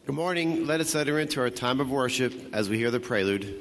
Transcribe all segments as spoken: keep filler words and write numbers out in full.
Good morning. Let us enter into our time of worship as we hear the prelude.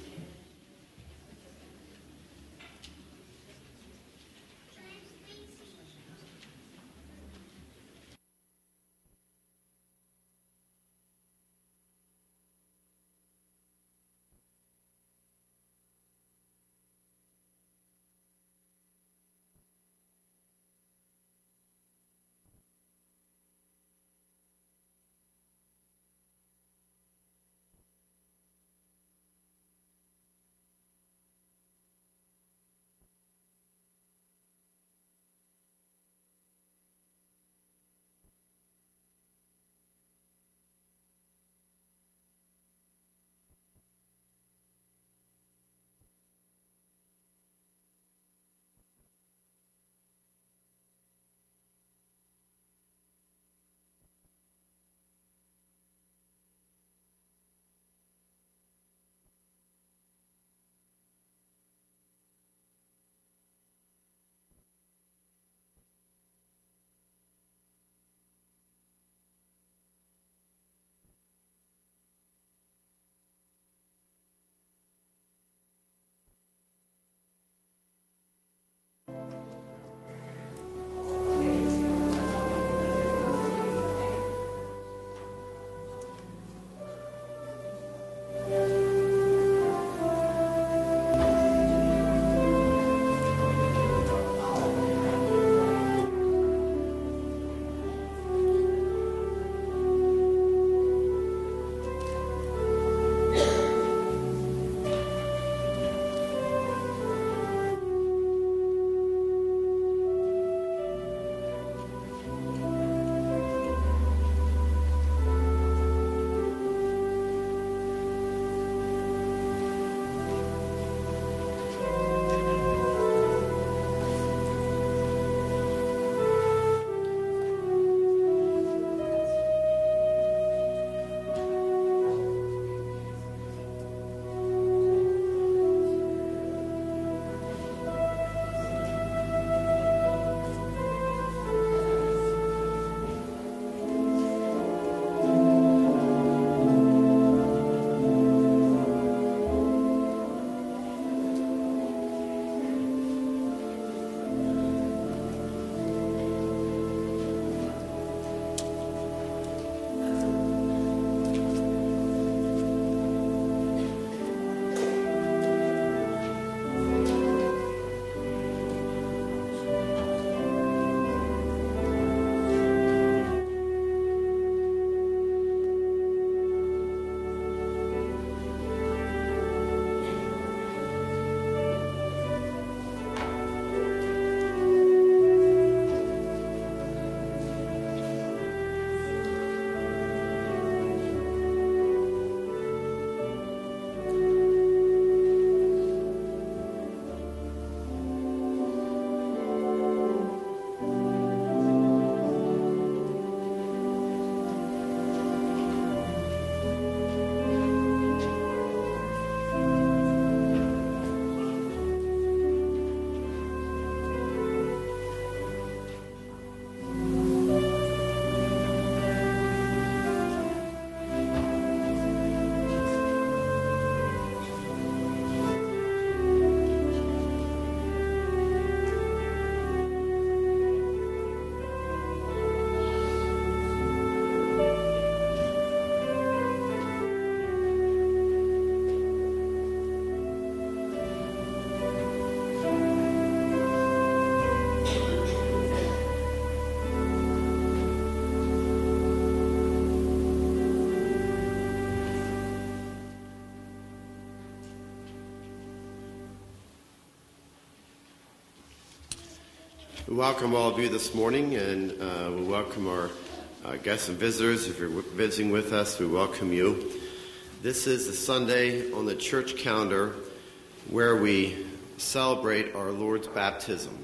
We welcome all of you this morning, and uh, we welcome our uh, guests and visitors. If you're visiting with us, we welcome you. This is the Sunday on the church calendar where we celebrate our Lord's baptism.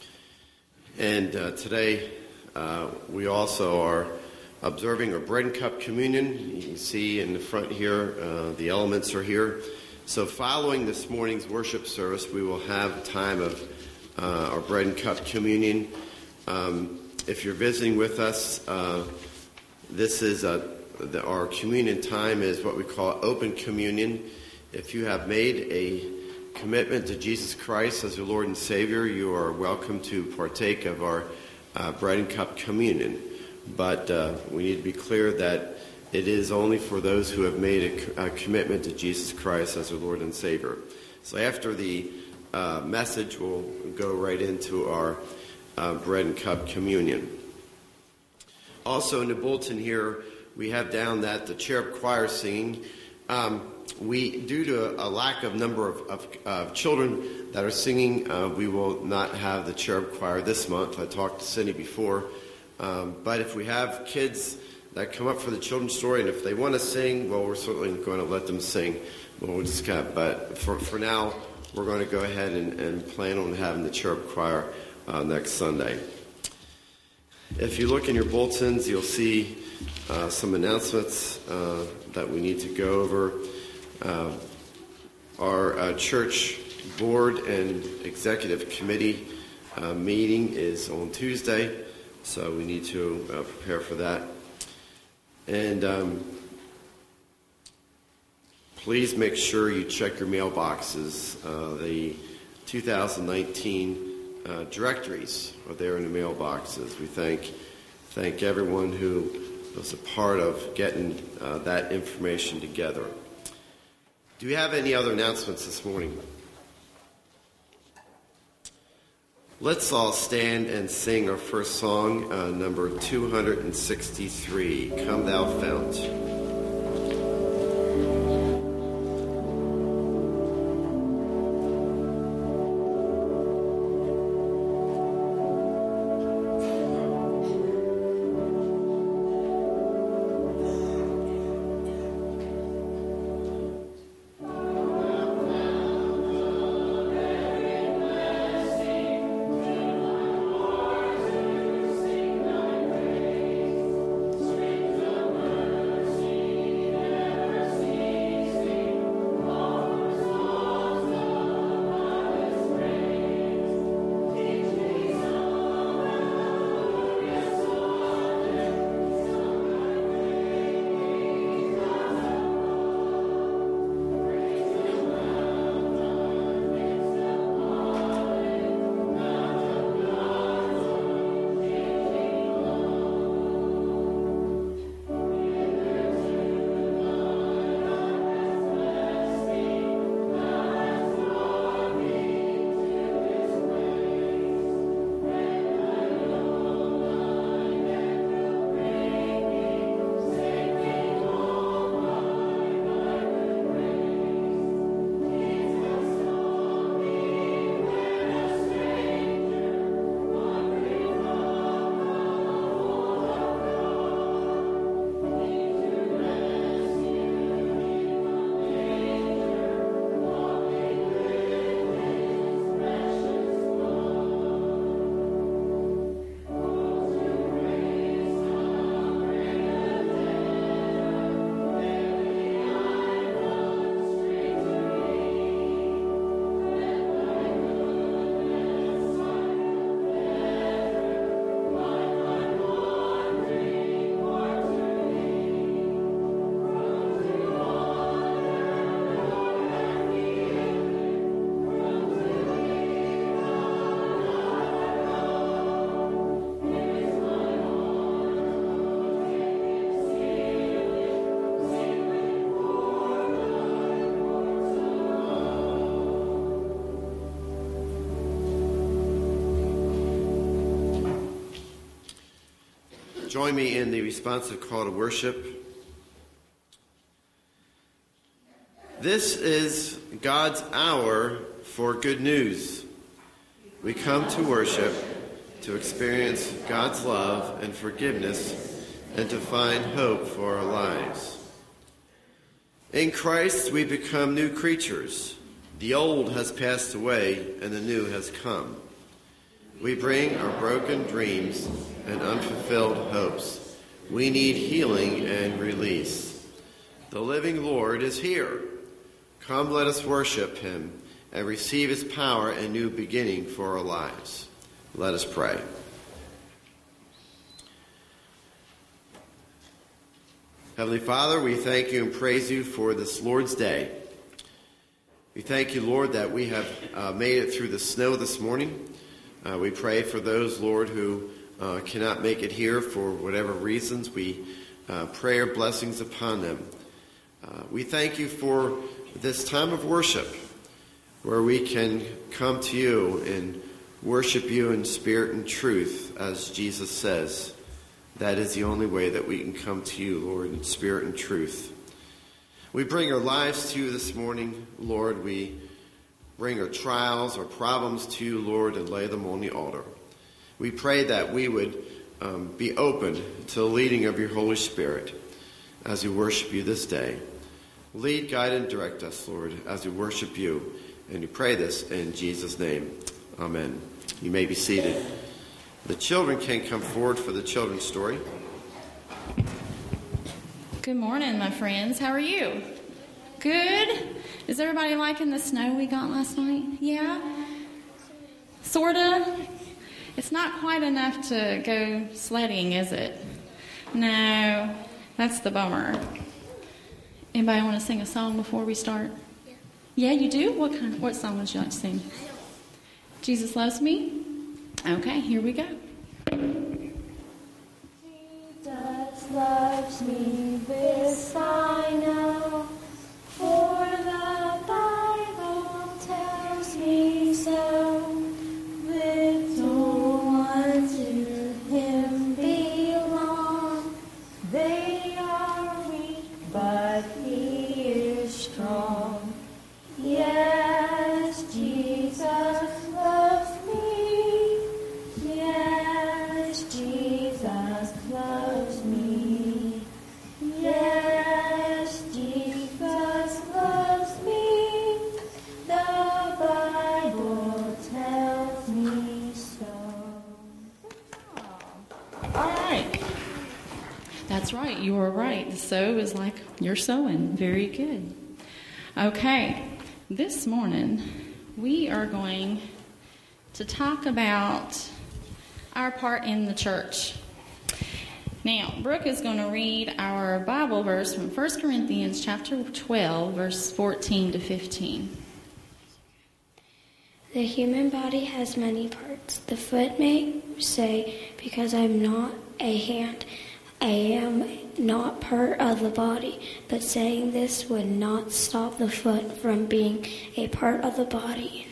And uh, today uh, we also are observing our bread and cup communion. You can see in the front here, uh, the elements are here. So following this morning's worship service, we will have a time of uh, our bread and cup communion. Um, if you're visiting with us, uh, this is a, the, our communion time is what we call open communion. If you have made a commitment to Jesus Christ as your Lord and Savior, you are welcome to partake of our uh, bread and cup communion. But uh, we need to be clear that it is only for those who have made a, a commitment to Jesus Christ as their Lord and Savior. So after the uh, message, we'll go right into our uh, bread and cup communion. Also in the bulletin here, we have down that the cherub choir singing. Um, we, due to a lack of number of, of uh, children that are singing, uh, we will not have the cherub choir this month. I talked to Cindy before. Um, but if we have kids that come up for the children's story, and if they want to sing, well, we're certainly going to let them sing. Well, we'll just kind of, but for, for now, we're going to go ahead and, and plan on having the cherub choir uh, next Sunday. If you look in your bulletins, you'll see uh, some announcements uh, that we need to go over. Uh, our uh, church board and executive committee uh, meeting is on Tuesday, so we need to uh, prepare for that. And um, please make sure you check your mailboxes. Uh, the two thousand nineteen uh, directories are there in the mailboxes. We thank thank everyone who was a part of getting uh, that information together. Do we have any other announcements this morning? Let's all stand and sing our first song, uh, number two hundred sixty-three, Come Thou Fount. Join me in the responsive call to worship. This is God's hour for good news. We come to worship, to experience God's love and forgiveness, and to find hope for our lives. In Christ, we become new creatures. The old has passed away, and the new has come. We bring our broken dreams and unfulfilled hopes. We need healing and release. The living Lord is here. Come, let us worship him and receive his power and new beginning for our lives. Let us pray. Heavenly Father, we thank you and praise you for this Lord's Day. We thank you, Lord, that we have uh, made it through the snow this morning. Uh, we pray for those, Lord, who uh, cannot make it here for whatever reasons. We uh, pray your blessings upon them. Uh, we thank you for this time of worship where we can come to you and worship you in spirit and truth, as Jesus says. That is the only way that we can come to you, Lord, in spirit and truth. We bring our lives to you this morning, Lord. We bring our trials, our problems to you, Lord, and lay them on the altar. We pray that we would um, be open to the leading of your Holy Spirit as we worship you this day. Lead, guide, and direct us, Lord, as we worship you. And we pray this in Jesus' name. Amen. You may be seated. The children can come forward for the children's story. Good morning, my friends. How are you? Good? Is everybody liking the snow we got last night? Yeah? Sorta? It's not quite enough to go sledding, is it? No, that's the bummer. Anybody want to sing a song before we start? Yeah, you do? What kind? What song would you like to sing? Jesus Loves Me? Okay, here we go. Jesus loves me, this I know, for the Bible tells me so. Little ones to him belong, they are weak, but he is strong. Yes, Jesus loves me. Yes, Jesus loves me. Yes, Jesus loves me. The Bible tells me so. All right. That's right. You were right. The sow is like you're sowing. Very good. Okay. This morning, we are going to talk about our part in the church. Now, Brooke is going to read our Bible verse from First Corinthians chapter twelve, verse fourteen to fifteen. The human body has many parts. The foot may say, because I am not a hand, I am not part of the body. But saying this would not stop the foot from being a part of the body.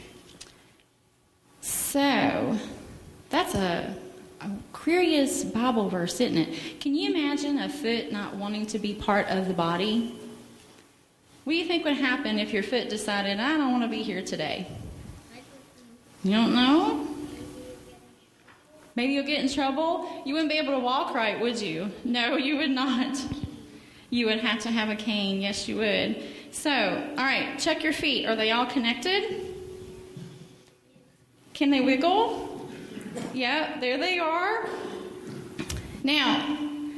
So, that's a, a curious Bible verse, isn't it? Can you imagine a foot not wanting to be part of the body? What do you think would happen if your foot decided, I don't want to be here today? You don't know? Maybe you'll get in trouble. You wouldn't be able to walk right, would you? No, you would not. You would have to have a cane. Yes, you would. So, all right, check your feet. Are they all connected? Can they wiggle? Yeah, there they are. Now,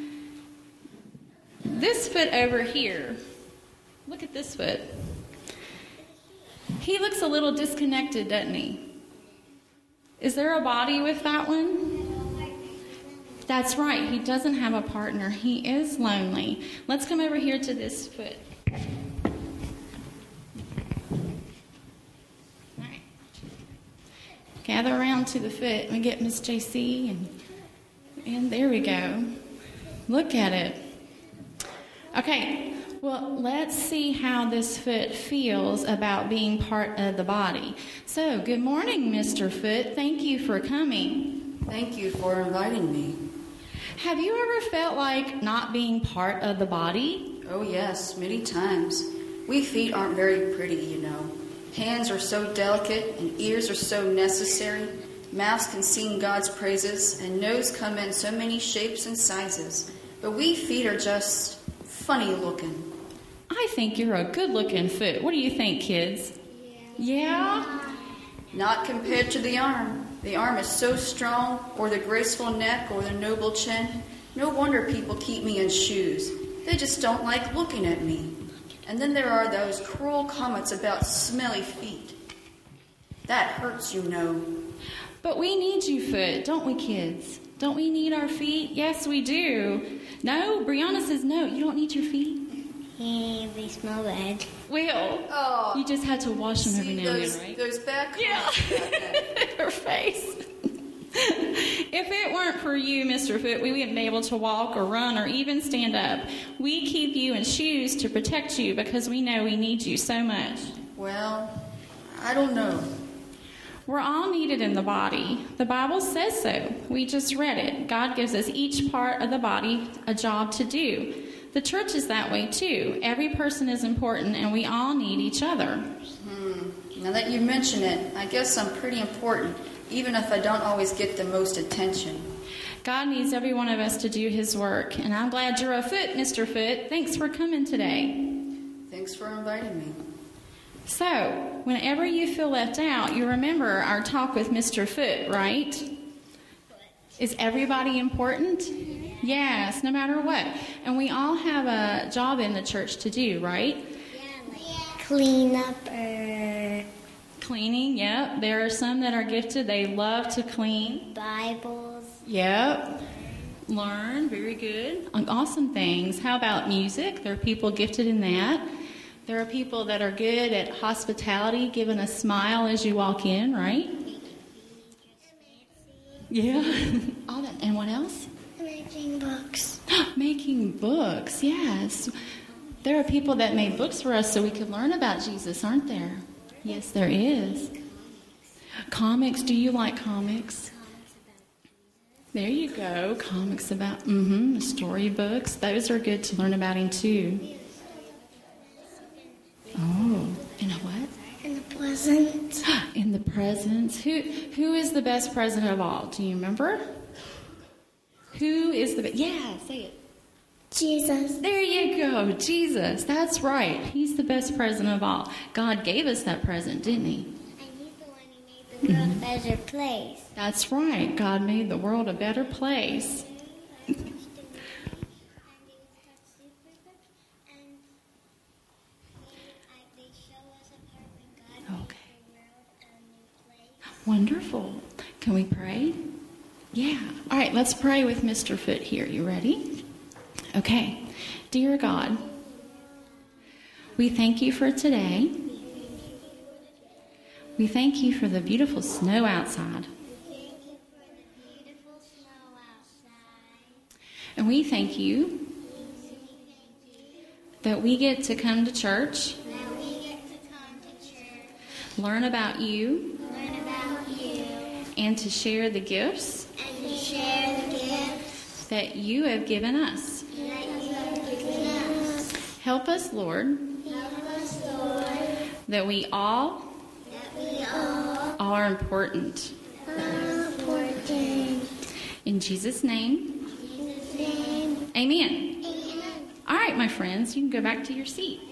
this foot over here, look at this foot. He looks a little disconnected, doesn't he? Is there a body with that one? That's right. He doesn't have a partner. He is lonely. Let's come over here to this foot. All right. Gather around to the foot and get Miss J C. And, and there we go. Look at it. Okay. Well, let's see how this foot feels about being part of the body. So, good morning, Mister Foot. Thank you for coming. Thank you for inviting me. Have you ever felt like not being part of the body? Oh, yes, many times. We feet aren't very pretty, you know. Hands are so delicate and ears are so necessary. Mouths can sing God's praises and nose come in so many shapes and sizes. But we feet are just funny looking. I think you're a good-looking foot. What do you think, kids? Yeah? Yeah? Not compared to the arm. The arm is so strong, or the graceful neck, or the noble chin. No wonder people keep me in shoes. They just don't like looking at me. And then there are those cruel comments about smelly feet. That hurts, you know. But we need you, Foot, don't we, kids? Don't we need our feet? Yes, we do. No? Brianna says no. You don't need your feet? Yeah, they smell bad. Will. Oh. You just had to wash them every See now and those, again, right? those back Yeah. Her face. If it weren't for you, Mister Foot, we wouldn't be able to walk or run or even stand up. We keep you in shoes to protect you because we know we need you so much. Well, I don't know. We're all needed in the body. The Bible says so. We just read it. God gives us each part of the body a job to do. The church is that way too. Every person is important and we all need each other. Hmm. Now that you mention it, I guess I'm pretty important, even if I don't always get the most attention. God needs every one of us to do his work. And I'm glad you're a Foot, Mister Foot. Thanks for coming today. Thanks for inviting me. So, whenever you feel left out, you remember our talk with Mister Foot, right? Is everybody important? Yes, no matter what. And we all have a job in the church to do, right? Yeah, like clean up or Cleaning, yep. There are some that are gifted. They love to clean. Bibles. Yep. Learn, very good. Awesome things. How about music? There are people gifted in that. There are people that are good at hospitality, giving a smile as you walk in, right? Yeah. All that. And what else? Making books. Making books, yes. There are people that made books for us so we could learn about Jesus, aren't there? Yes, there is. Comics. Do you like comics? There you go. Comics about, mm-hmm, storybooks. Those are good to learn about him too. Oh, in a what? And the presents. In the presents. Who who is the best president of all? Do you remember? Who is the best? Yeah, say it. Jesus. There you go, Jesus. That's right. He's the best present of all. God gave us that present, didn't he? And he's the one who made the world a better place. That's right. God made the world a better place. Okay. Wonderful. Can we pray? Yeah. All right, let's pray with Mister Foot here. You ready? Okay. Dear God, we thank you for today. We thank you for the beautiful snow outside. And we thank you that we get to come to church, learn about you, Learn about you. and to share the gifts And to share the gifts that you have given us. that you have given us. Help us, Lord, Help us, Lord, that we all that we all are important. are important. In Jesus' name, In His name, amen. amen. All right, my friends, you can go back to your seat.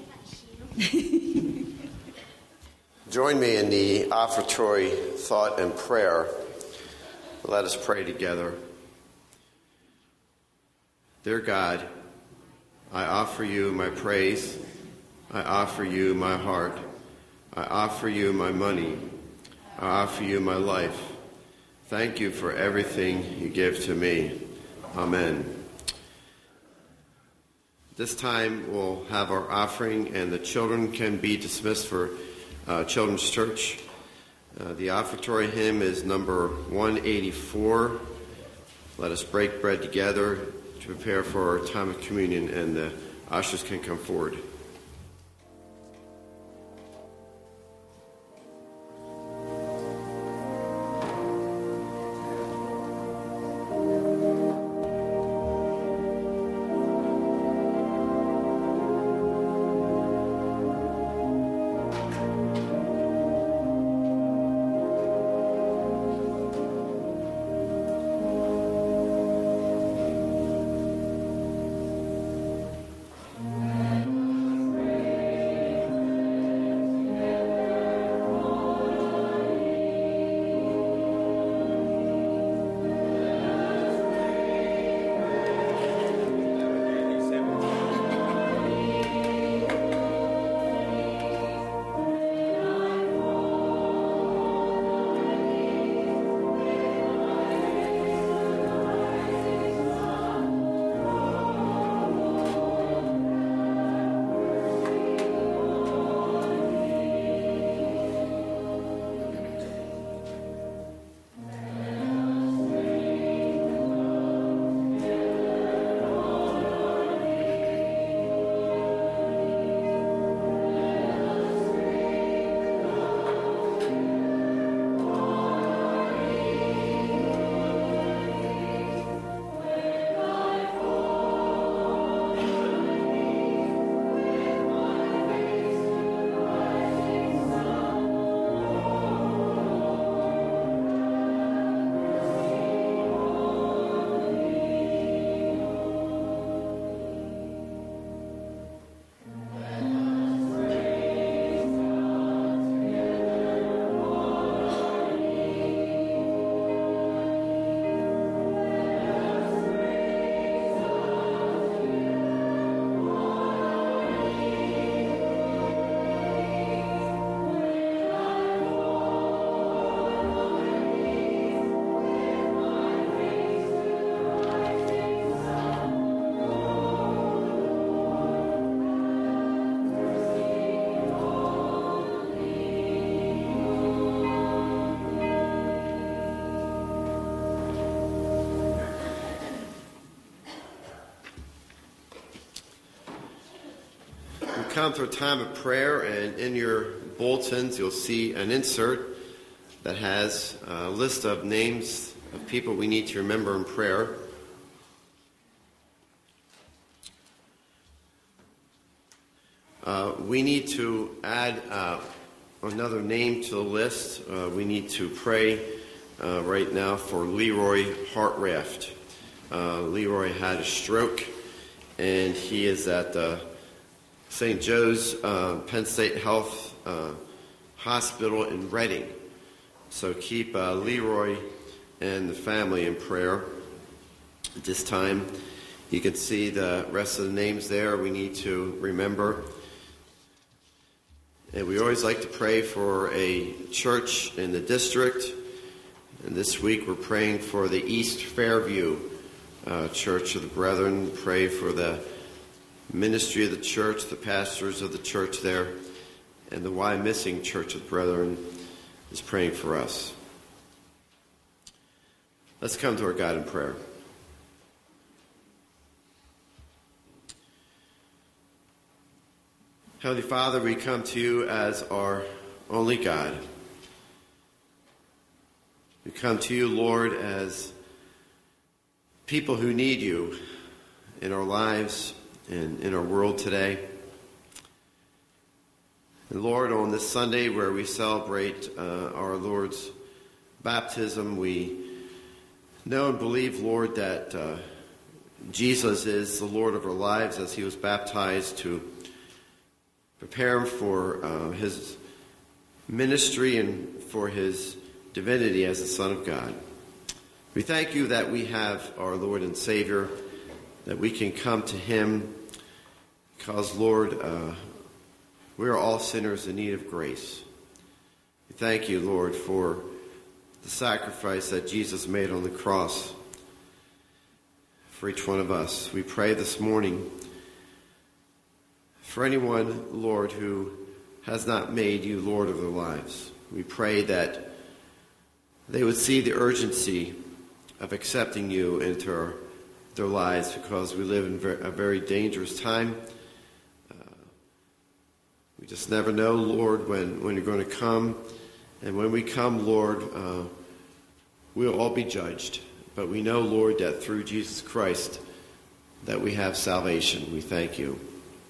Join me in the offertory thought and prayer. Let us pray together. Dear God, I offer you my praise. I offer you my heart. I offer you my money. I offer you my life. Thank you for everything you give to me. Amen. This time we'll have our offering, and the children can be dismissed for uh, Children's Church. Uh, the offertory hymn is number one eighty-four. Let us break bread together to prepare for our time of communion, and the ushers can come forward. We come to a time of prayer, and in your bulletins you'll see an insert that has a list of names of people we need to remember in prayer. Uh, we need to add uh, another name to the list. Uh, we need to pray uh, right now for Leroy Hartraft. Uh, Leroy had a stroke, and he is at uh, Saint Joe's uh, Penn State Health uh, Hospital in Reading. So keep uh, Leroy and the family in prayer at this time. You can see the rest of the names there we need to remember. And we always like to pray for a church in the district. And this week we're praying for the East Fairview uh, Church of the Brethren. Pray for the ministry of the church, the pastors of the church there, and the Wyomissing Church of the Brethren is praying for us. Let's come to our God in prayer. Heavenly Father, we come to you as our only God. We come to you, Lord, as people who need you in our lives and in our world today. And Lord, on this Sunday where we celebrate uh, our Lord's baptism, we know and believe, Lord, that uh, Jesus is the Lord of our lives as he was baptized to prepare him for uh, his ministry and for his divinity as the Son of God. We thank you that we have our Lord and Savior, that we can come to him because, Lord, uh, we are all sinners in need of grace. We thank you, Lord, for the sacrifice that Jesus made on the cross for each one of us. We pray this morning for anyone, Lord, who has not made you Lord of their lives. We pray that they would see the urgency of accepting you into our, their lives, because we live in a very dangerous time. Uh, we just never know, Lord, when, when you're going to come. And when we come, Lord, uh, we'll all be judged. But we know, Lord, that through Jesus Christ that we have salvation. We thank you.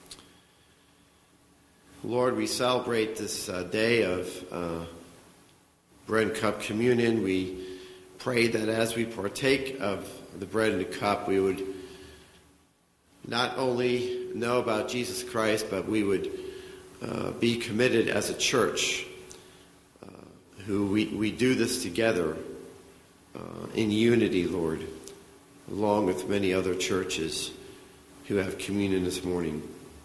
Lord, we celebrate this uh, day of uh, bread and cup communion. We pray that as we partake of the bread and the cup, we would not only know about Jesus Christ, but we would uh, be committed as a church uh, who we, we do this together uh, in unity, Lord, along with many other churches who have communion this morning.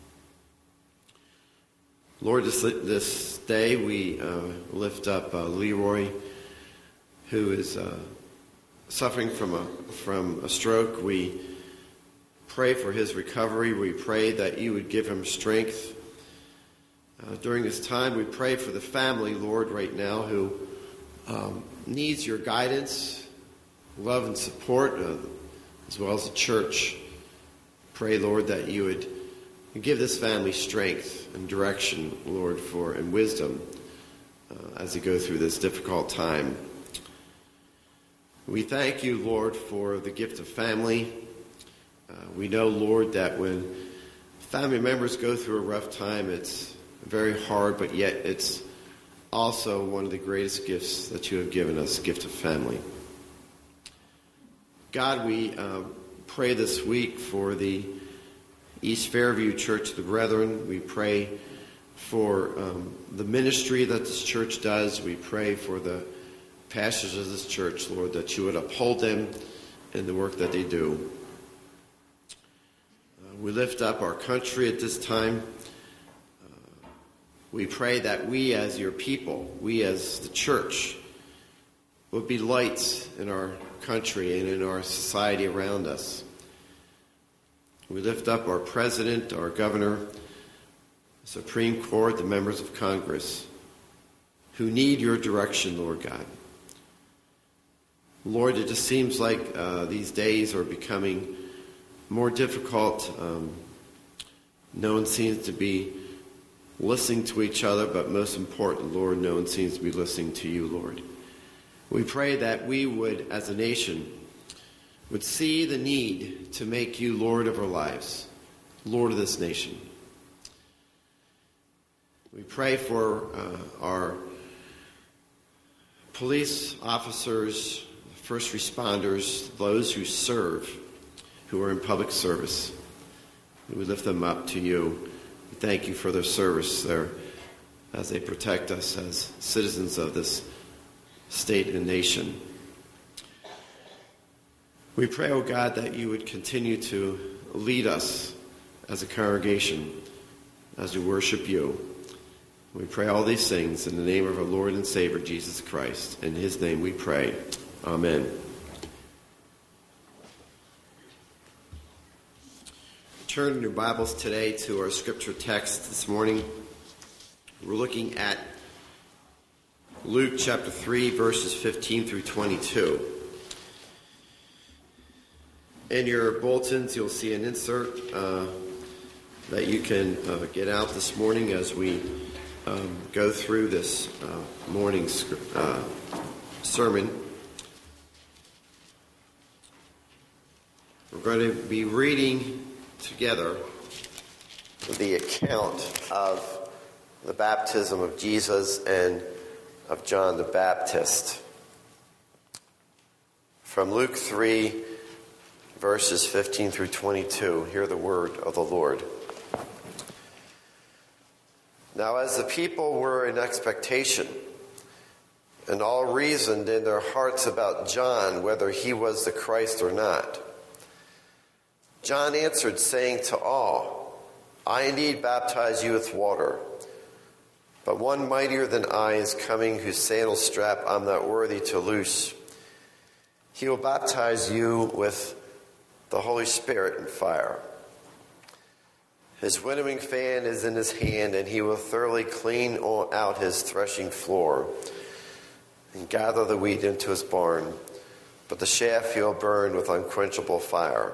Lord, this, this day we uh, lift up uh, Leroy, who is uh, suffering from a from a stroke. We pray for his recovery. We pray that you would give him strength. Uh, during this time, we pray for the family, Lord, right now, who um, needs your guidance, love, and support, uh, as well as the church. Pray, Lord, that you would give this family strength and direction, Lord, for and wisdom uh, as they go through this difficult time. We thank you, Lord, for the gift of family. Uh, we know, Lord, that when family members go through a rough time, it's very hard, but yet it's also one of the greatest gifts that you have given us, gift of family. God, we uh, pray this week for the East Fairview Church of the Brethren. We pray for um, the ministry that this church does. We pray for the pastors of this church, Lord, that you would uphold them in the work that they do. Uh, we lift up our country at this time. Uh, we pray that we as your people, we as the church, would be lights in our country and in our society around us. We lift up our president, our governor, Supreme Court, the members of Congress, who need your direction, Lord God. Lord, it just seems like uh, these days are becoming more difficult um, No one seems to be listening to each other, but most important, Lord, no one seems to be listening to you, Lord. We pray that we would, as a nation, would see the need to make you Lord of our lives, Lord of this nation. We pray for uh, our police officers, first responders, those who serve, who are in public service. We lift them up to you. We thank you for their service there as they protect us as citizens of this state and nation. We pray, oh God, that you would continue to lead us as a congregation as we worship you. We pray all these things in the name of our Lord and Savior, Jesus Christ. In his name we pray. Amen. Turn your Bibles today to our scripture text this morning. We're looking at Luke chapter three, verses fifteen through twenty-two. In your bulletins, you'll see an insert uh, that you can uh, get out this morning as we um, go through this uh, morning's uh, sermon. We're going to be reading together the account of the baptism of Jesus and of John the Baptist. From Luke three, verses fifteen through twenty-two, hear the word of the Lord. Now as the people were in expectation, and all reasoned in their hearts about John, whether he was the Christ or not, John answered, saying to all, I indeed baptize you with water, but one mightier than I is coming, whose sandal strap I'm not worthy to loose. He will baptize you with the Holy Spirit and fire. His winnowing fan is in his hand, and he will thoroughly clean out his threshing floor and gather the wheat into his barn, but the chaff he will burn with unquenchable fire.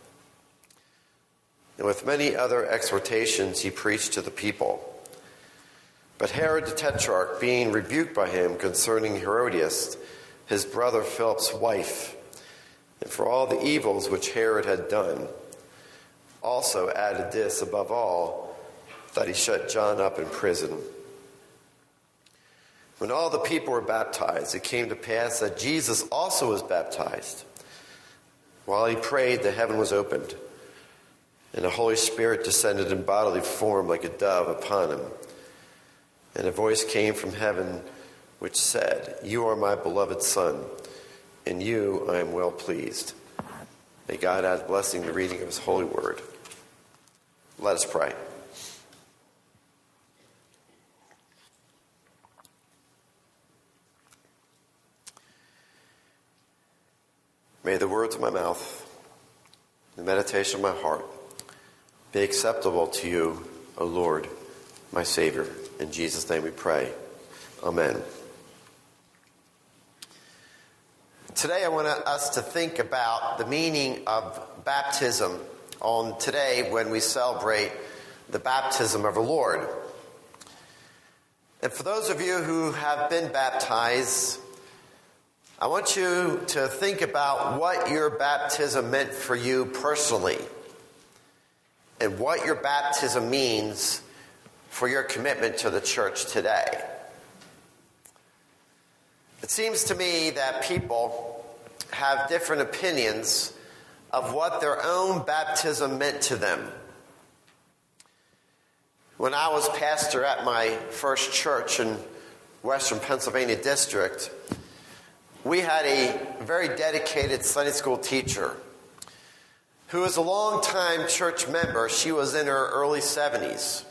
And with many other exhortations he preached to the people. But Herod the Tetrarch, being rebuked by him concerning Herodias, his brother Philip's wife, and for all the evils which Herod had done, also added this above all, that he shut John up in prison. When all the people were baptized, it came to pass that Jesus also was baptized. While he prayed, the heaven was opened, and the Holy Spirit descended in bodily form like a dove upon him. And a voice came from heaven which said, You are my beloved Son, in you I am well pleased. May God add blessing to the reading of his holy word. Let us pray. May the words of my mouth, the meditation of my heart, be acceptable to you, O Lord, my Savior. In Jesus' name we pray. Amen. Today I want us to think about the meaning of baptism on today when we celebrate the baptism of our Lord. And for those of you who have been baptized, I want you to think about what your baptism meant for you personally and what your baptism means for your commitment to the church today. It seems to me that people have different opinions of what their own baptism meant to them. When I was pastor at my first church in Western Pennsylvania district, we had a very dedicated Sunday school teacher who was a long-time church member. She was in her early seventies.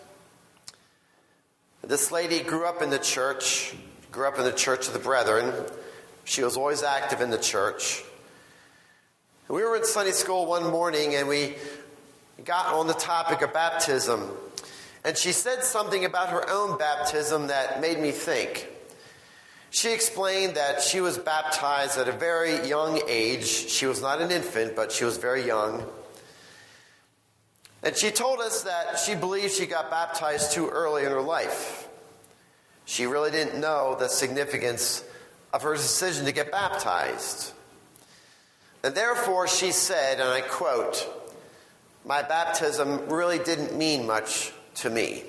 This lady grew up in the church, grew up in the Church of the Brethren. She was always active in the church. We were in Sunday school one morning and we got on the topic of baptism. And she said something about her own baptism that made me think. She explained that she was baptized at a very young age. She was not an infant, but she was very young. And she told us that she believes she got baptized too early in her life. She really didn't know the significance of her decision to get baptized. And therefore she said, and I quote, "My baptism really didn't mean much to me."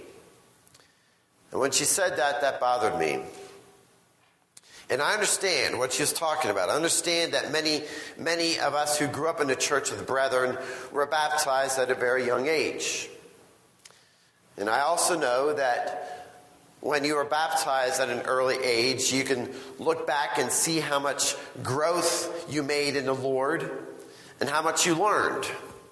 And when she said that, that bothered me. And I understand what she was talking about. I understand that many, many of us who grew up in the Church of the Brethren were baptized at a very young age. And I also know that when you are baptized at an early age, you can look back and see how much growth you made in the Lord and how much you learned.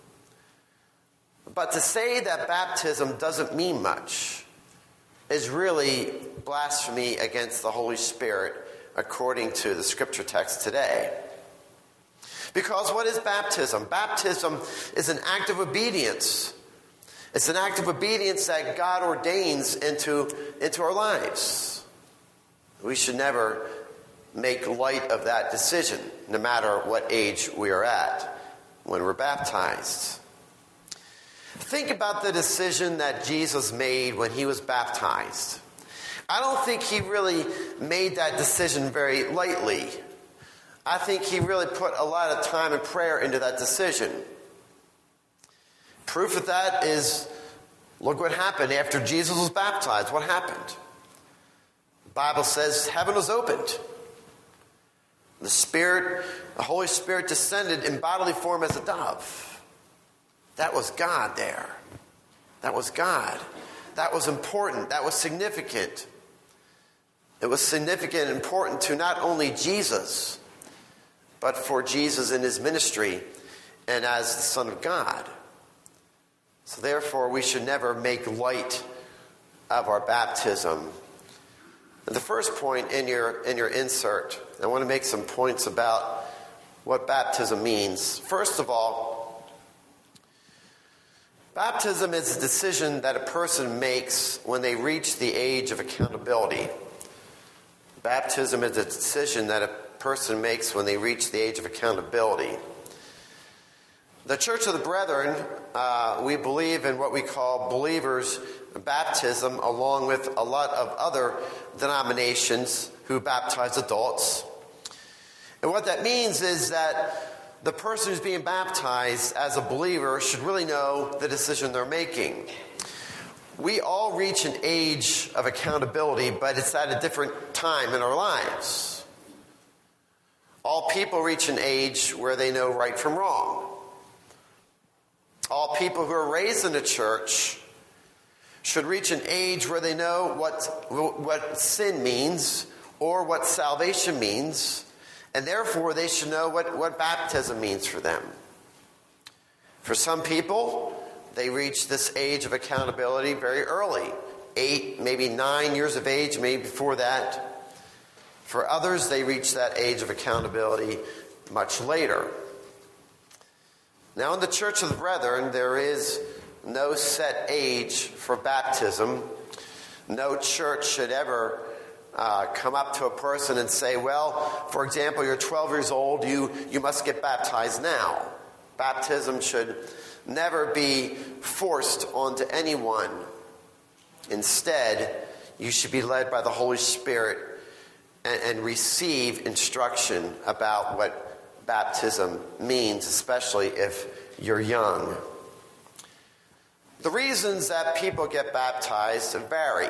But to say that baptism doesn't mean much is really blasphemy against the Holy Spirit, according to the scripture text today. Because what is baptism? Baptism is an act of obedience. It's an act of obedience that God ordains into, into our lives. We should never make light of that decision, no matter what age we are at when we're baptized. Think about the decision that Jesus made when he was baptized. I don't think he really made that decision very lightly. I think he really put a lot of time and prayer into that decision. Proof of that is, look what happened after Jesus was baptized. What happened? The Bible says heaven was opened. The Spirit, the Holy Spirit descended in bodily form as a dove. That was God there. That was God. That was important. That was significant. It was significant and important to not only Jesus, but for Jesus in his ministry and as the Son of God. So therefore, we should never make light of our baptism. And the first point in your in your insert, I want to make some points about what baptism means. First of all, baptism is a decision that a person makes when they reach the age of accountability. Baptism is a decision that a person makes when they reach the age of accountability. The Church of the Brethren, uh, we believe in what we call believers' baptism, along with a lot of other denominations who baptize adults. And what that means is that the person who's being baptized as a believer should really know the decision they're making. We all reach an age of accountability, but it's at a different time in our lives. All people reach an age where they know right from wrong. All people who are raised in the church should reach an age where they know what, what sin means or what salvation means, and therefore they should know what, what baptism means for them. For some people, they reach this age of accountability very early, eight, maybe nine years of age, maybe before that. For others, they reach that age of accountability much later. Now, in the Church of the Brethren, there is no set age for baptism. No church should ever uh, come up to a person and say, well, for example, you're twelve years old, you, you must get baptized now. Baptism should never be forced onto anyone. Instead, you should be led by the Holy Spirit and, and receive instruction about what baptism means, especially if you're young. The reasons that people get baptized vary.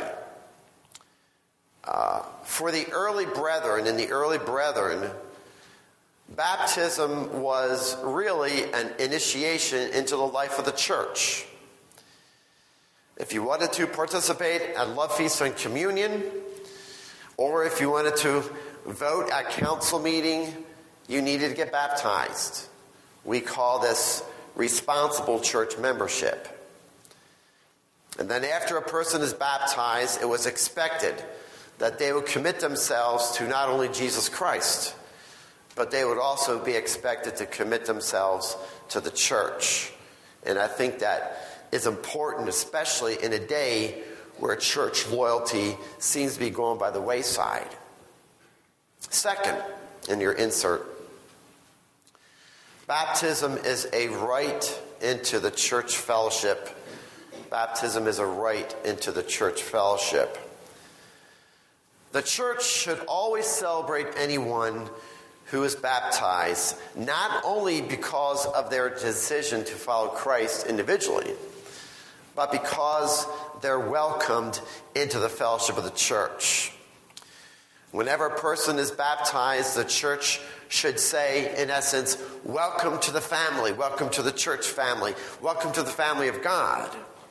Uh, for the early brethren, in the early brethren, baptism was really an initiation into the life of the church. If you wanted to participate at love feast and communion, or if you wanted to vote at council meeting, you needed to get baptized. We call this responsible church membership. And then after a person is baptized, it was expected that they would commit themselves to not only Jesus Christ, but they would also be expected to commit themselves to the church. And I think that is important, especially in a day where church loyalty seems to be going by the wayside. Second, in your insert, baptism is a rite into the church fellowship. Baptism is a rite into the church fellowship. The church should always celebrate anyone who is baptized, not only because of their decision to follow Christ individually, but because they're welcomed into the fellowship of the church. Whenever a person is baptized, the church should say, in essence, welcome to the family, welcome to the church family, welcome to the family of God.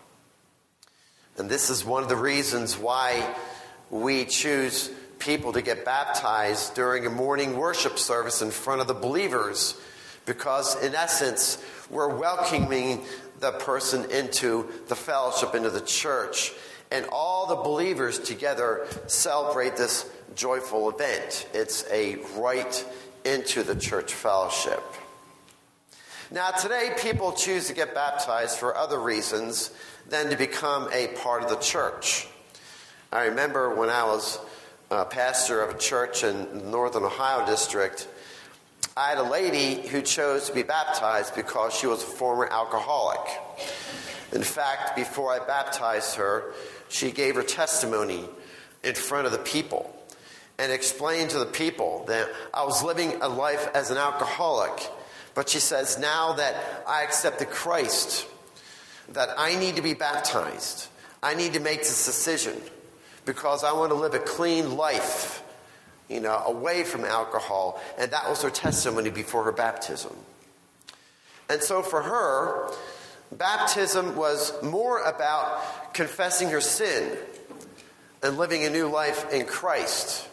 And this is one of the reasons why we choose people to get baptized during a morning worship service in front of the believers, because in essence, we're welcoming the person into the fellowship, into the church. And all the believers together celebrate this joyful event. It's a rite into the church fellowship. Now, today, people choose to get baptized for other reasons than to become a part of the church. I remember when I was a pastor of a church in the Northern Ohio district, I had a lady who chose to be baptized because she was a former alcoholic. In fact, before I baptized her, she gave her testimony in front of the people and explained to the people that I was living a life as an alcoholic. But she says, now that I accepted Christ, that I need to be baptized. I need to make this decision because I want to live a clean life, you know, away from alcohol. And that was her testimony before her baptism. And so for her, baptism was more about confessing her sin and living a new life in Christ.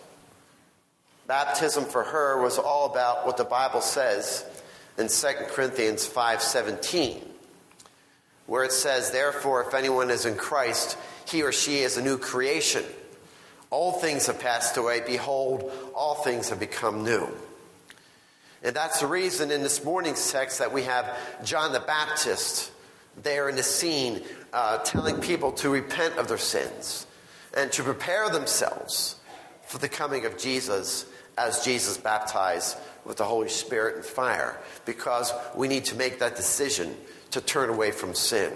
Baptism for her was all about what the Bible says in Second Corinthians five seventeen, where it says, therefore, if anyone is in Christ, he or she is a new creation. Old things have passed away. Behold, all things have become new. And that's the reason in this morning's text that we have John the Baptist there in the scene uh, telling people to repent of their sins and to prepare themselves for the coming of Jesus as Jesus baptized with the Holy Spirit and fire, because we need to make that decision to turn away from sin.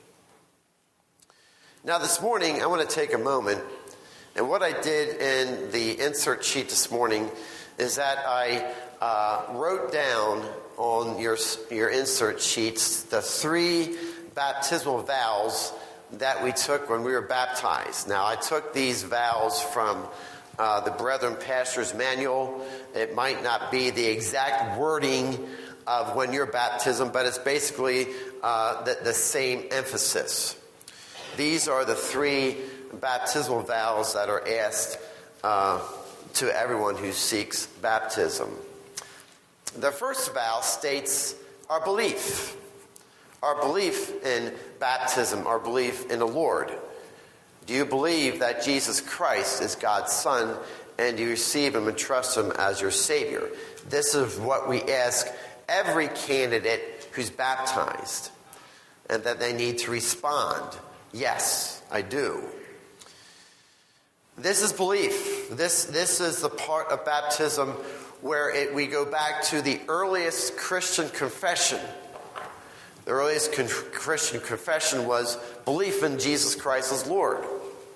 Now this morning, I want to take a moment, and what I did in the insert sheet this morning is that I uh, wrote down on your, your insert sheets the three baptismal vows that we took when we were baptized. Now, I took these vows from uh, the Brethren Pastor's Manual. It might not be the exact wording of when your baptism, but it's basically uh, the, the same emphasis. These are the three baptismal vows that are asked uh, to everyone who seeks baptism. The first vow states our belief. Our belief in baptism, our belief in the Lord. Do you believe that Jesus Christ is God's Son, and do you receive Him and trust Him as your Savior? This is what we ask every candidate who's baptized, and that they need to respond, yes, I do. This is belief. This, this is the part of baptism where it, we go back to the earliest Christian confession. The earliest con- Christian confession was belief in Jesus Christ as Lord.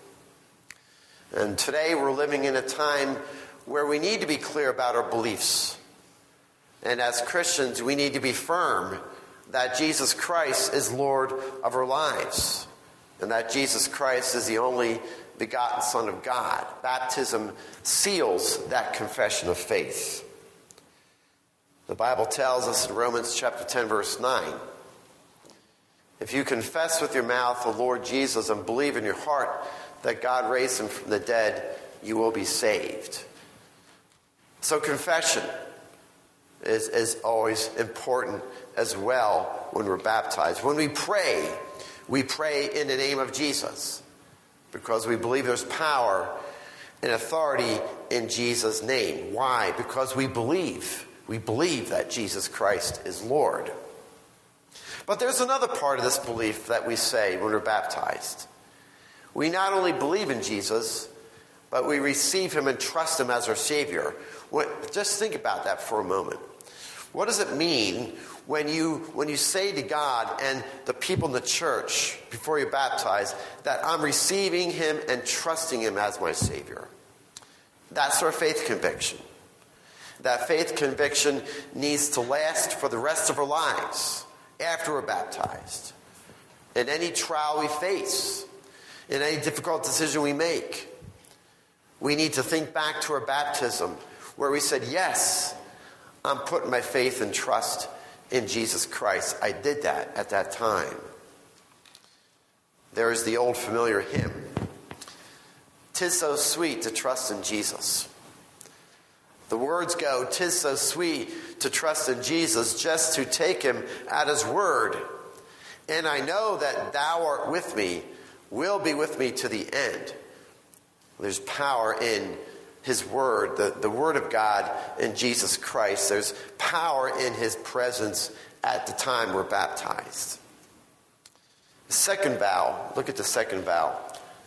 And today we're living in a time where we need to be clear about our beliefs. And as Christians, we need to be firm that Jesus Christ is Lord of our lives, and that Jesus Christ is the only begotten Son of God. Baptism seals that confession of faith. The Bible tells us in Romans chapter ten, verse nine, if you confess with your mouth the Lord Jesus and believe in your heart that God raised Him from the dead, you will be saved. So confession is, is always important as well when we're baptized. When we pray, we pray in the name of Jesus because we believe there's power and authority in Jesus' name. Why? Because we believe. We believe that Jesus Christ is Lord. But there's another part of this belief that we say when we're baptized. We not only believe in Jesus, but we receive Him and trust Him as our Savior. When, just think about that for a moment. What does it mean when you when you say to God and the people in the church before you're baptized that I'm receiving him and trusting him as my Savior? That's our faith conviction. That faith conviction needs to last for the rest of our lives after we're baptized. In any trial we face, in any difficult decision we make, we need to think back to our baptism where we said, yes, I'm putting my faith and trust in Jesus Christ. I did that at that time. There is the old familiar hymn, "'Tis so sweet to trust in Jesus." The words go, "'Tis so sweet to trust in Jesus, just to take him at his word. And I know that thou art with me, will be with me to the end." There's power in his word, the, the word of God in Jesus Christ. There's power in his presence at the time we're baptized. The second vow, look at the second vow.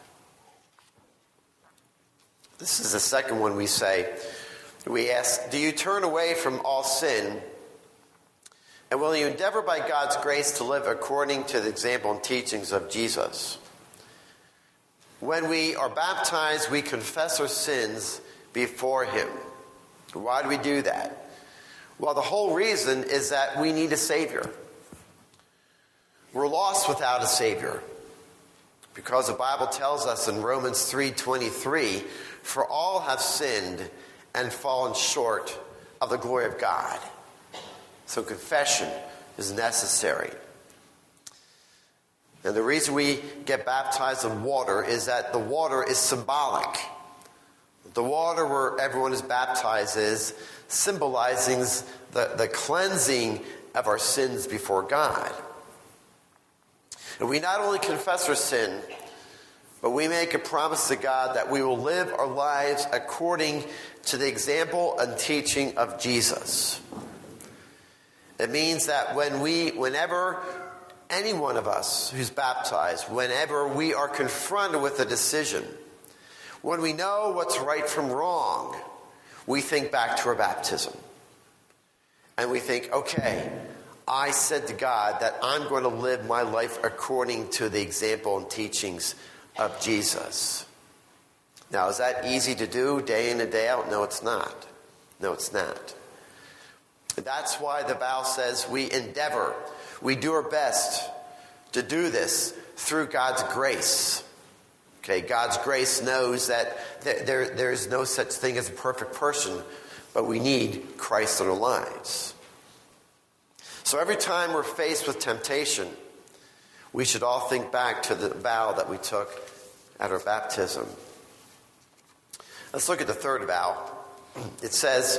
This is the second one we say. We ask, do you turn away from all sin? And will you endeavor by God's grace to live according to the example and teachings of Jesus? When we are baptized, we confess our sins before him. Why do we do that? Well, the whole reason is that we need a Savior. We're lost without a Savior. Because the Bible tells us in Romans three twenty-three, "For all have sinned and fallen short of the glory of God." So confession is necessary. And the reason we get baptized in water is that the water is symbolic. The water where everyone is baptized is symbolizing the, the cleansing of our sins before God. And we not only confess our sin, but we make a promise to God that we will live our lives according to the example and teaching of Jesus. It means that when we, whenever any one of us who's baptized, whenever we are confronted with a decision, when we know what's right from wrong, we think back to our baptism. And we think, okay, I said to God that I'm going to live my life according to the example and teachings of Jesus. Now, is that easy to do day in and day out? No, it's not. No, it's not. That's why the vow says we endeavor, we do our best to do this through God's grace. Okay, God's grace knows that there, there is no such thing as a perfect person, but we need Christ in our lives. So every time we're faced with temptation, we should all think back to the vow that we took at our baptism. Let's look at the third vow. It says,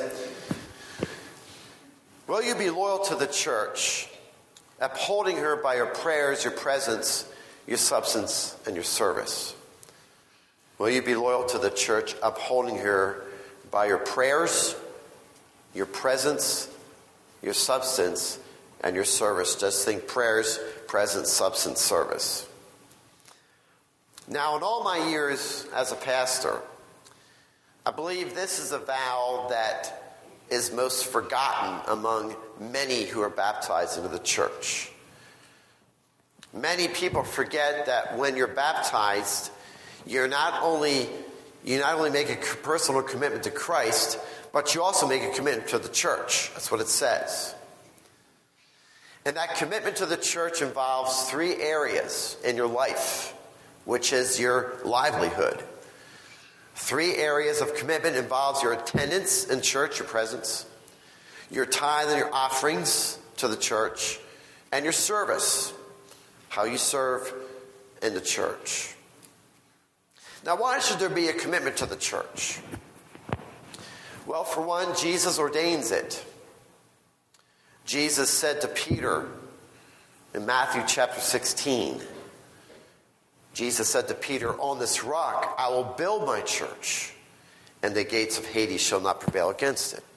will you be loyal to the church, upholding her by your prayers, your presence, your substance, and your service? Will you be loyal to the church, upholding her by your prayers, your presence, your substance, and your service? Just think prayers, presence, substance, service. Now, in all my years as a pastor, I believe this is a vow that is most forgotten among many who are baptized into the church. Many people forget that when you're baptized, you're not only you not only make a personal commitment to Christ, but you also make a commitment to the church. That's what it says. And that commitment to the church involves three areas in your life, which is your livelihood. Three areas of commitment involves your attendance in church, your presence, your tithe and your offerings to the church, and your service, how you serve in the church. Now, why should there be a commitment to the church? Well, for one, Jesus ordains it. Jesus said to Peter in Matthew chapter sixteen, Jesus said to Peter, on this rock I will build my church, and the gates of Hades shall not prevail against it.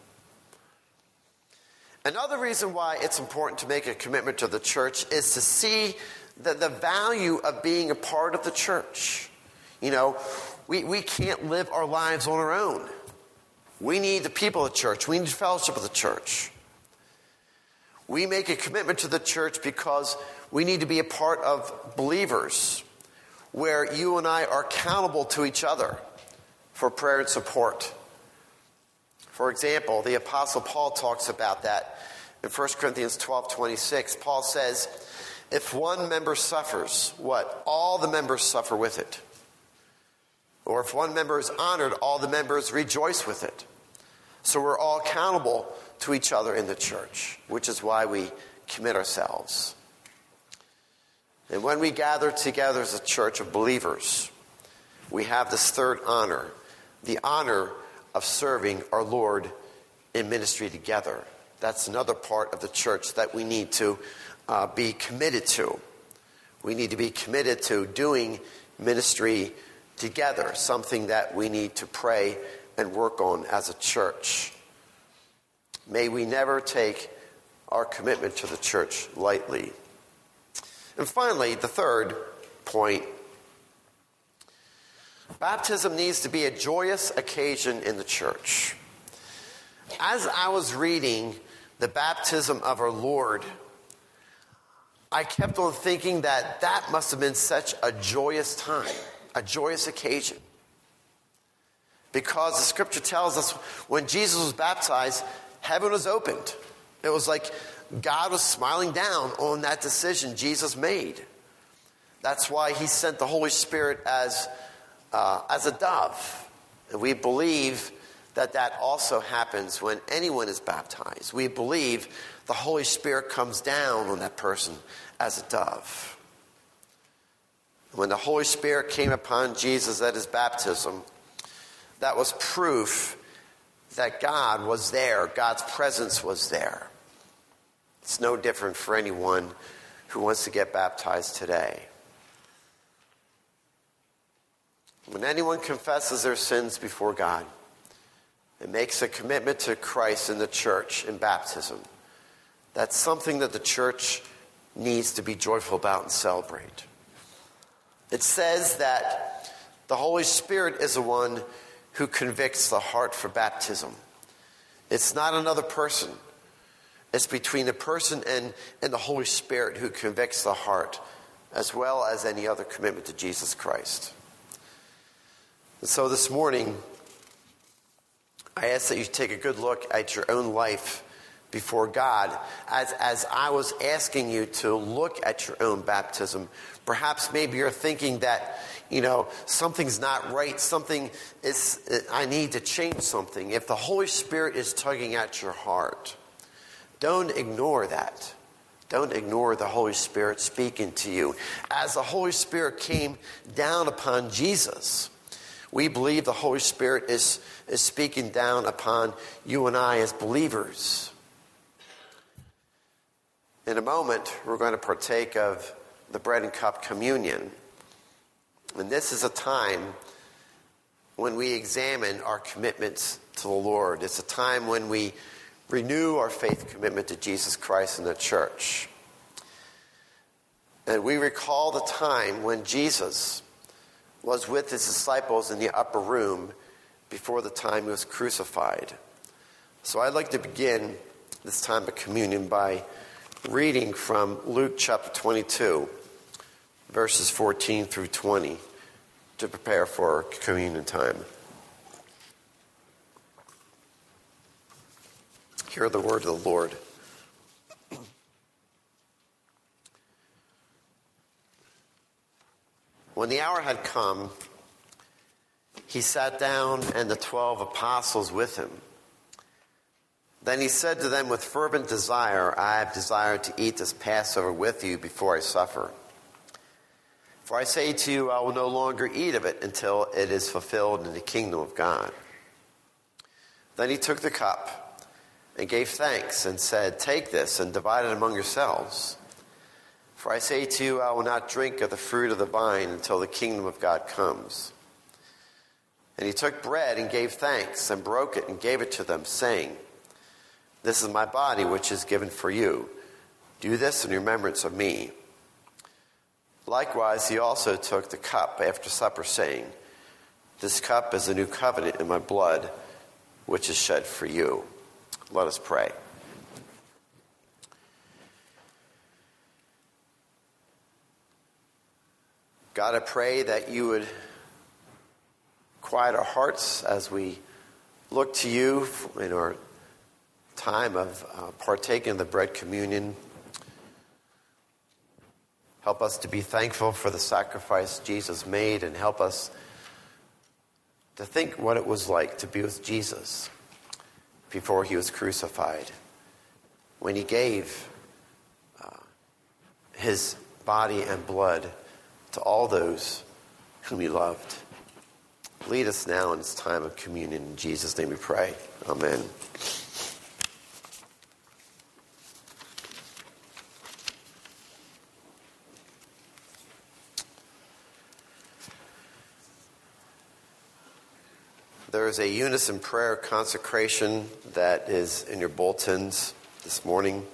Another reason why it's important to make a commitment to the church is to see the, the value of being a part of the church. You know, we, we can't live our lives on our own. We need the people of the church. We need fellowship of the church. We make a commitment to the church because we need to be a part of believers, where you and I are accountable to each other for prayer and support. For example, the Apostle Paul talks about that in First Corinthians twelve twenty-six. Paul says, if one member suffers, what? All the members suffer with it. Or if one member is honored, all the members rejoice with it. So we're all accountable to each other in the church, which is why we commit ourselves. And when we gather together as a church of believers, we have this third honor, the honor of serving our Lord in ministry together. That's another part of the church that we need to uh, be committed to. We need to be committed to doing ministry together, something that we need to pray and work on as a church. May we never take our commitment to the church lightly. And finally, the third point, baptism needs to be a joyous occasion in the church. As I was reading the baptism of our Lord, I kept on thinking that that must have been such a joyous time, a joyous occasion. Because the scripture tells us when Jesus was baptized, heaven was opened. It was like God was smiling down on that decision Jesus made. That's why he sent the Holy Spirit as, uh, as a dove. And we believe that that also happens when anyone is baptized. We believe the Holy Spirit comes down on that person as a dove. When the Holy Spirit came upon Jesus at his baptism, that was proof that God was there. God's presence was there. It's no different for anyone who wants to get baptized today. When anyone confesses their sins before God and makes a commitment to Christ in the church in baptism, that's something that the church needs to be joyful about and celebrate. It says that the Holy Spirit is the one who convicts the heart for baptism. It's not another person. It's between the person and, and the Holy Spirit who convicts the heart, as well as any other commitment to Jesus Christ. And so this morning, I ask that you take a good look at your own life before God. As, as I was asking you to look at your own baptism, perhaps maybe you're thinking that, you know, something's not right. Something is, I need to change something. If the Holy Spirit is tugging at your heart, don't ignore that. Don't ignore the Holy Spirit speaking to you. As the Holy Spirit came down upon Jesus, we believe the Holy Spirit is, is speaking down upon you and I as believers. In a moment, we're going to partake of the bread and cup communion. And this is a time when we examine our commitments to the Lord. It's a time when we renew our faith commitment to Jesus Christ and the church. And we recall the time when Jesus was with his disciples in the upper room before the time he was crucified. So I'd like to begin this time of communion by reading from Luke chapter twenty-two, verses fourteen through twenty, to prepare for communion time. Hear the word of the Lord. When the hour had come, he sat down and the twelve apostles with him. Then he said to them, with fervent desire, I have desired to eat this Passover with you before I suffer. For I say to you, I will no longer eat of it until it is fulfilled in the kingdom of God. Then he took the cup and gave thanks and said, take this and divide it among yourselves. For I say to you, I will not drink of the fruit of the vine until the kingdom of God comes. And he took bread and gave thanks and broke it and gave it to them, saying, this is my body which is given for you. Do this in remembrance of me. Likewise, he also took the cup after supper, saying, this cup is the new covenant in my blood, which is shed for you. Let us pray. God, I pray that you would quiet our hearts as we look to you in our time of uh, partaking of the bread communion. Help us to be thankful for the sacrifice Jesus made, and help us to think what it was like to be with Jesus before he was crucified, when he gave uh, his body and blood to all those whom he loved. Lead us now in this time of communion. In Jesus' name we pray. Amen. There is a unison prayer consecration that is in your bulletins this morning.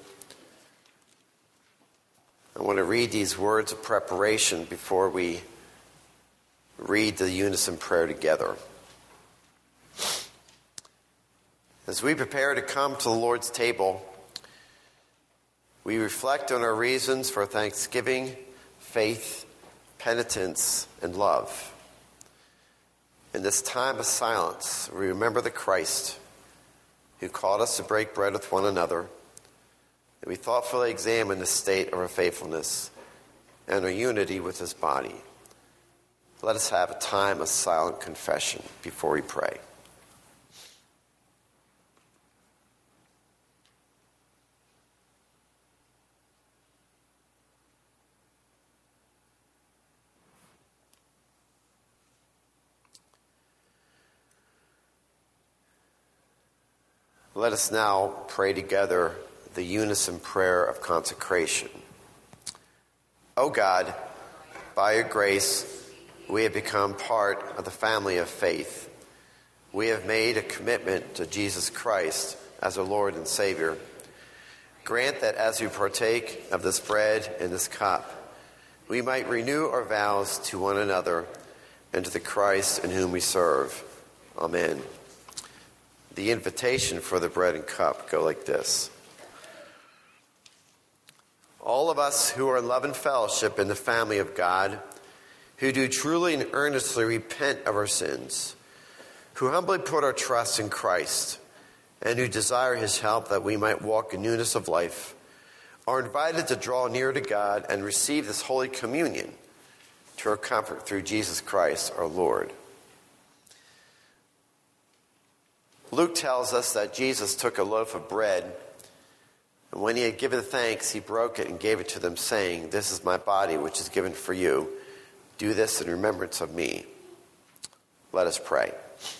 I want to read these words of preparation before we read the unison prayer together. As we prepare to come to the Lord's table, we reflect on our reasons for thanksgiving, faith, penitence, and love. In this time of silence, we remember the Christ who called us to break bread with one another, and we thoughtfully examine the state of our faithfulness and our unity with his body. Let us have a time of silent confession before we pray. Let us now pray together the unison prayer of consecration. O God, by your grace, we have become part of the family of faith. We have made a commitment to Jesus Christ as our Lord and Savior. Grant that as we partake of this bread and this cup, we might renew our vows to one another and to the Christ in whom we serve. Amen. The invitation for the bread and cup go like this. All of us who are in love and fellowship in the family of God, who do truly and earnestly repent of our sins, who humbly put our trust in Christ, and who desire his help that we might walk in newness of life, are invited to draw near to God and receive this Holy Communion to our comfort through Jesus Christ our Lord. Luke tells us that Jesus took a loaf of bread, and when he had given thanks, he broke it and gave it to them, saying, "This is my body, which is given for you. Do this in remembrance of me." Let us pray.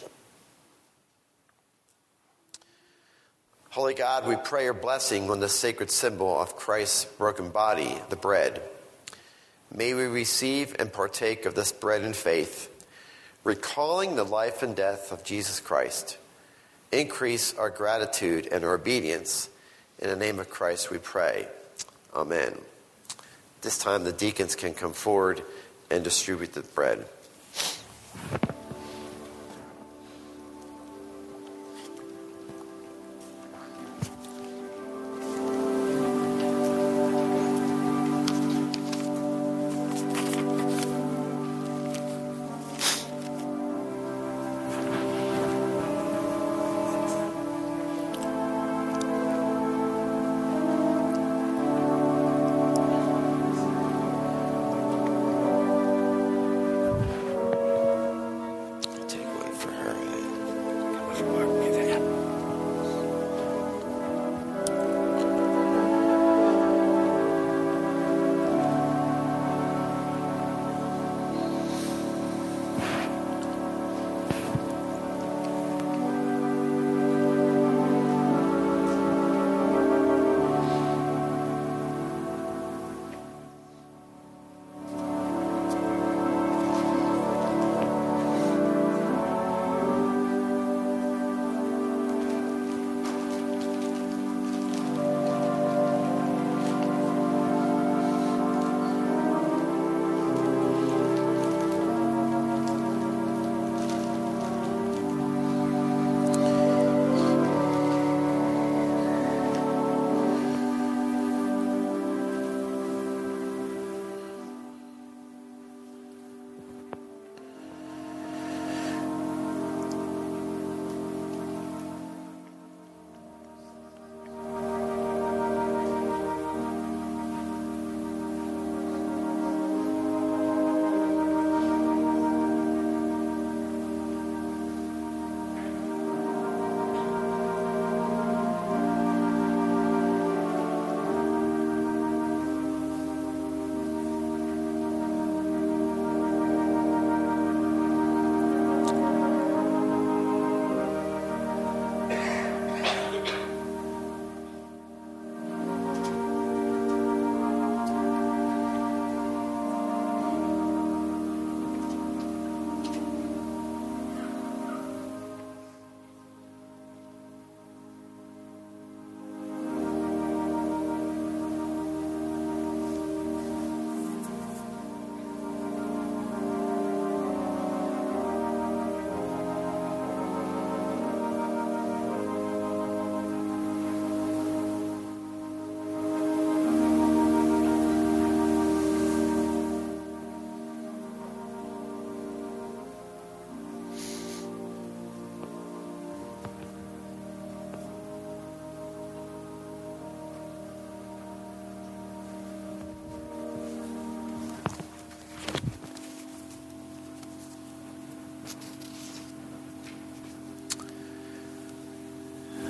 Holy God, we pray your blessing on the sacred symbol of Christ's broken body, the bread. May we receive and partake of this bread in faith, recalling the life and death of Jesus Christ. Increase our gratitude and our obedience. In the name of Christ we pray. Amen. This time the deacons can come forward and distribute the bread.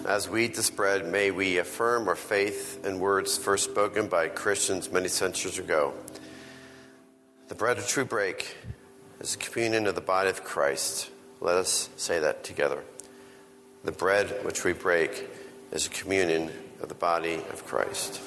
As we eat this bread, may we affirm our faith in words first spoken by Christians many centuries ago. The bread of true break is the communion of the body of Christ. Let us say that together. The bread which we break is a communion of the body of Christ.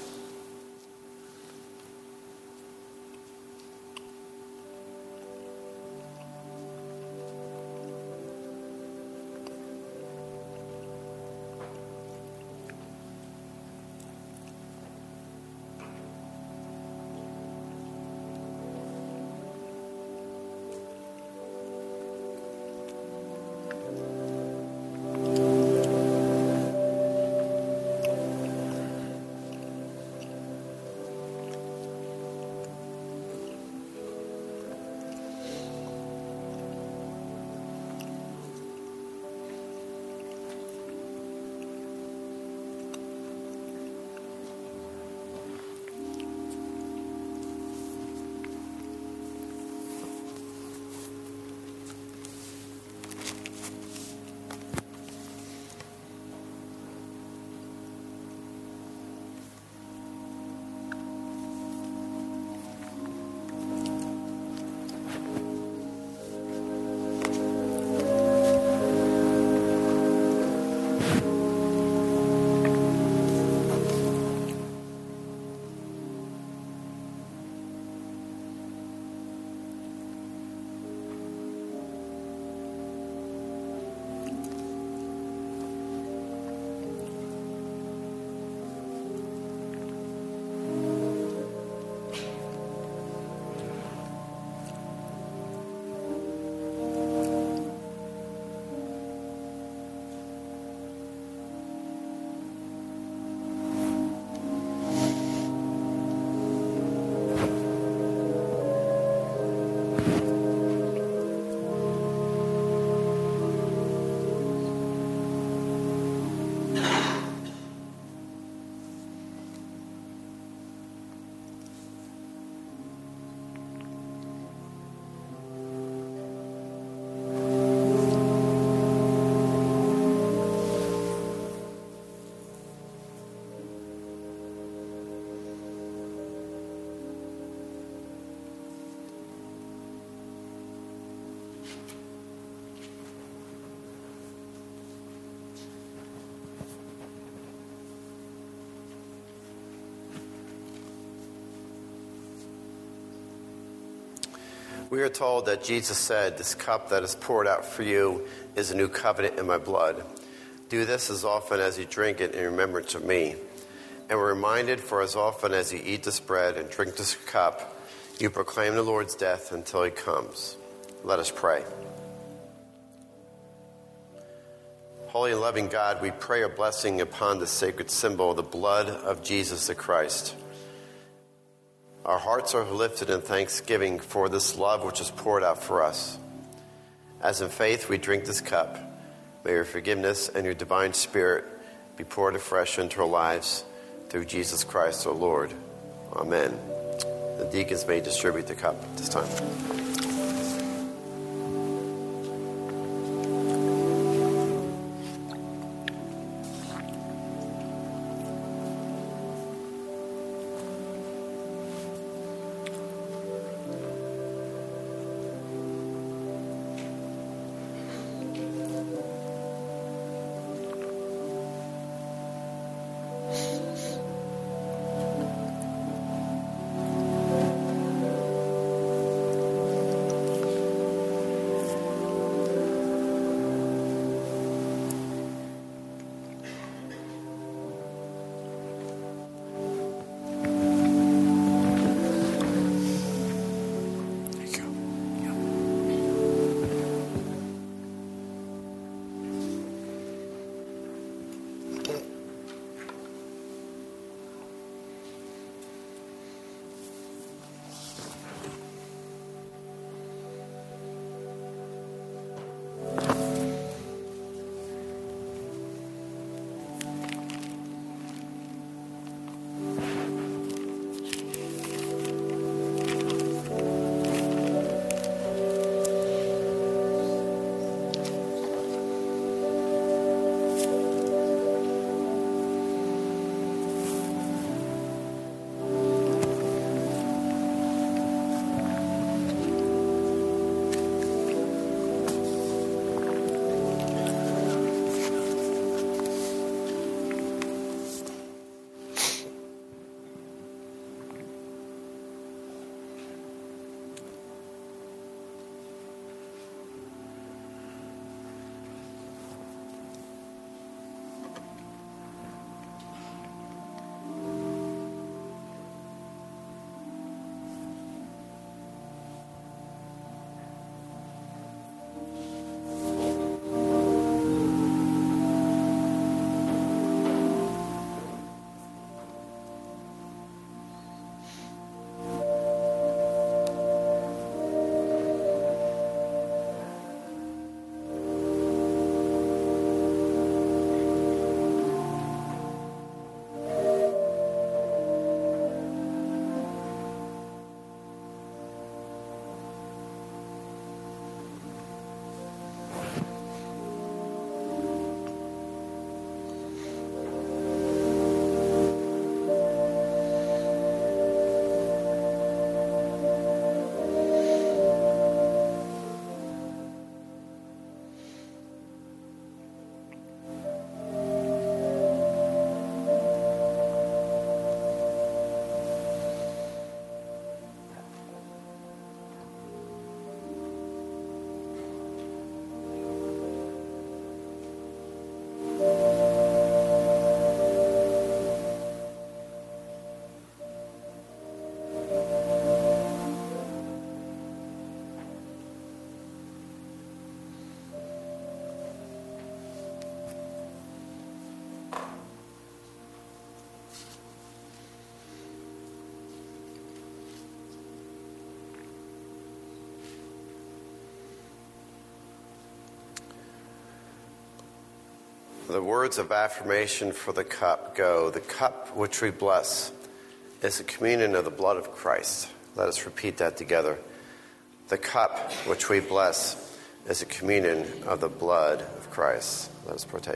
We are told that Jesus said, "This cup that is poured out for you is a new covenant in my blood. Do this as often as you drink it in remembrance of me." And we're reminded, for as often as you eat this bread and drink this cup, you proclaim the Lord's death until he comes. Let us pray. Holy and loving God, we pray your blessing upon the sacred symbol, the blood of Jesus the Christ. Our hearts are lifted in thanksgiving for this love which is poured out for us. As in faith we drink this cup, may your forgiveness and your divine spirit be poured afresh into our lives through Jesus Christ our Lord. Amen. The deacons may distribute the cup at this time. The words of affirmation for the cup go, the cup which we bless is a communion of the blood of Christ. Let us repeat that together. The cup which we bless is a communion of the blood of Christ. Let us partake.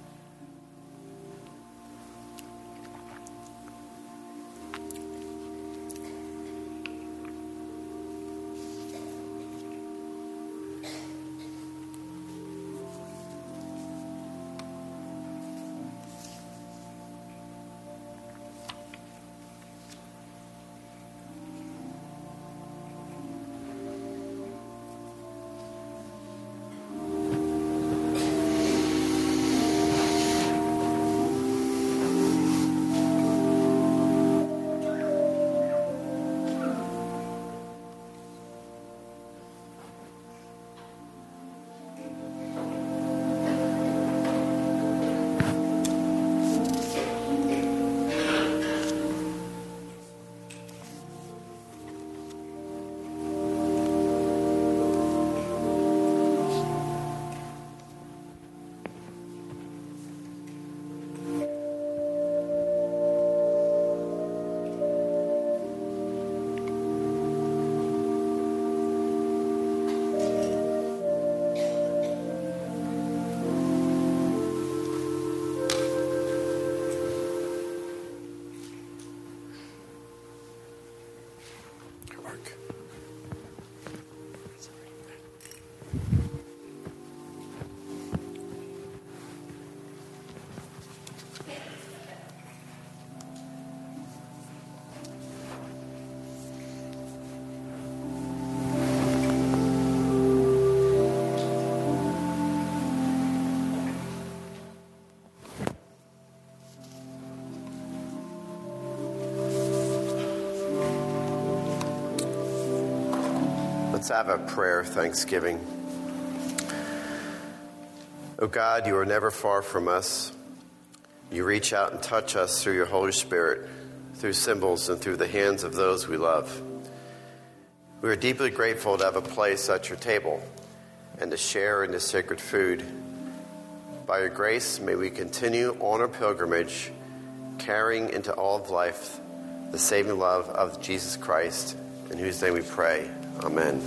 Let's have a prayer of thanksgiving. Oh God, you are never far from us. You reach out and touch us through your Holy Spirit, through symbols and through the hands of those we love. We are deeply grateful to have a place at your table and to share in this sacred food. By your grace, may we continue on our pilgrimage, carrying into all of life the saving love of Jesus Christ, in whose name we pray. Amen.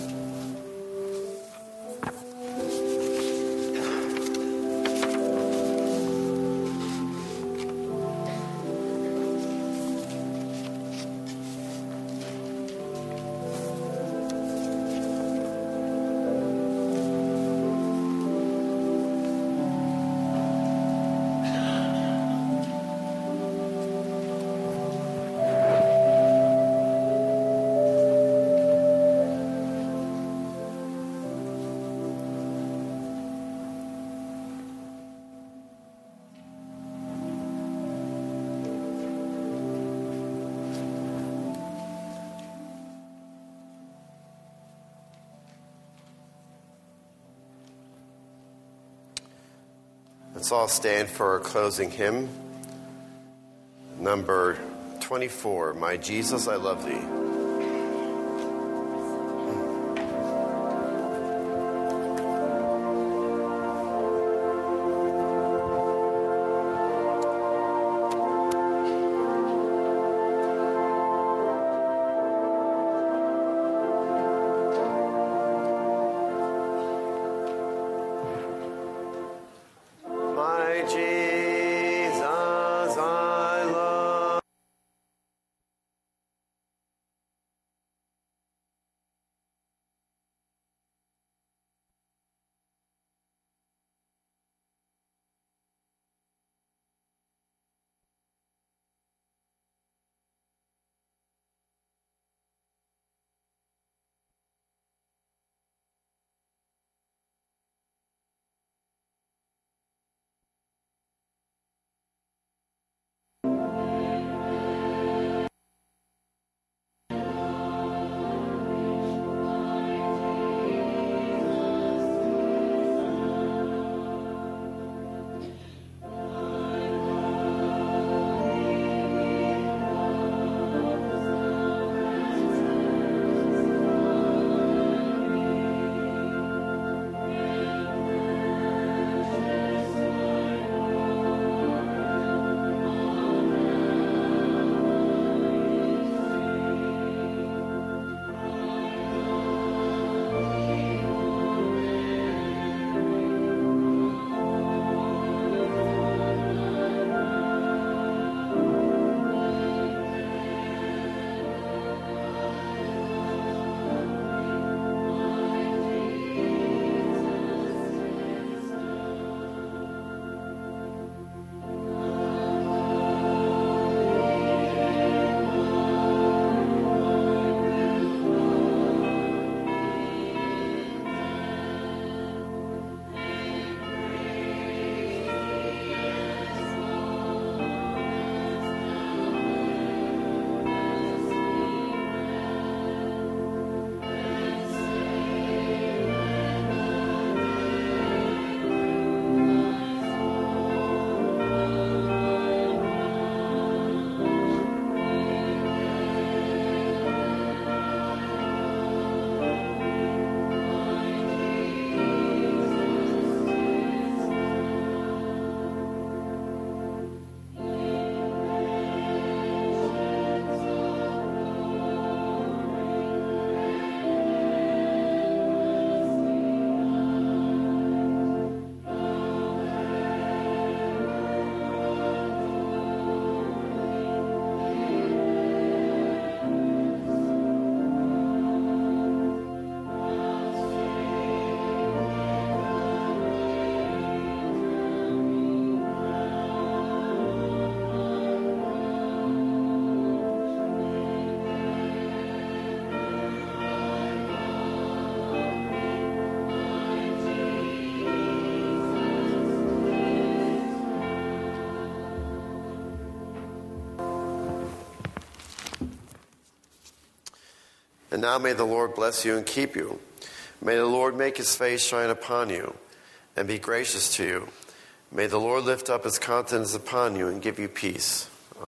Let's all stand for our closing hymn, number twenty-four, My Jesus, I Love Thee. And now may the Lord bless you and keep you. May the Lord make his face shine upon you and be gracious to you. May the Lord lift up his countenance upon you and give you peace.